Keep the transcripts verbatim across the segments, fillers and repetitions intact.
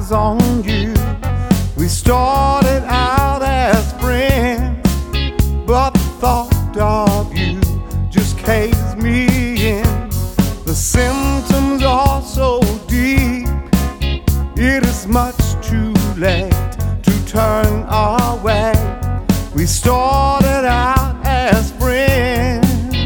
eyes on you. We started out as friends, but the thought of you just caved me in. The symptoms are so deep, it is much too late to turn away. We started out as friends.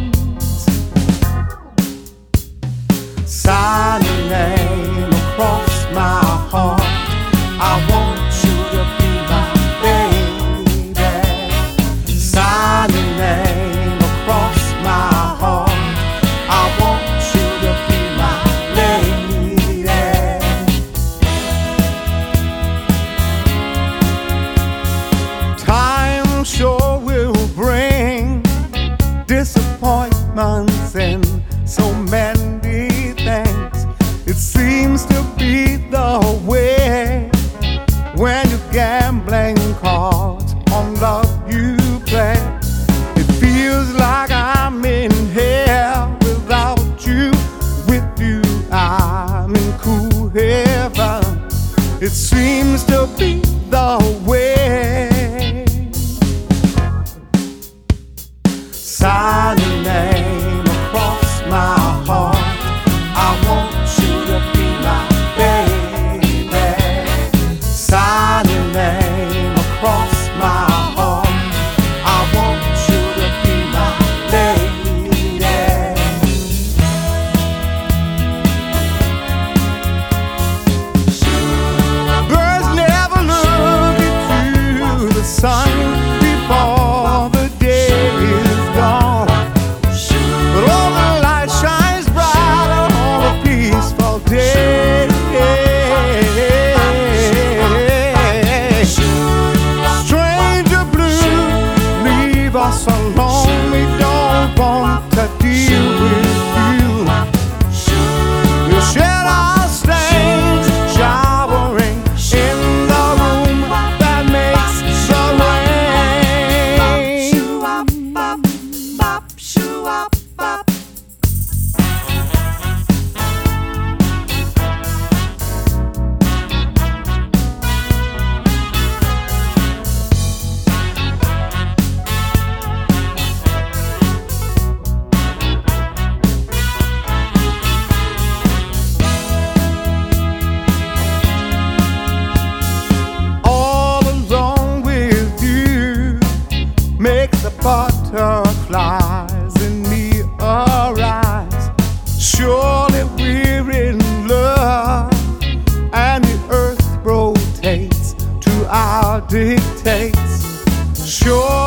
Sign your name across my heart. I want you to be my baby. Sign your name across my heart. I want you to be my lady. Time sure will bring disappointments and so many things. It seems to be the way when you're gambling cards on love you play. It feels like I'm in hell without you. With you I'm in cool heaven. It seems to be the way. Sign your name across my heart. I want you to be my baby. Sign your name across my heart. I want you to be my lady. Birds never look into the sun before the day is gone. But all the light shines brighter on a peaceful day. Stranger blue, leave us alone. We don't want to deal with you. You shed our stains, showering in the room that makes the makes the butterflies in me arise. Surely we're in love, and the earth rotates to our dictates. Sure.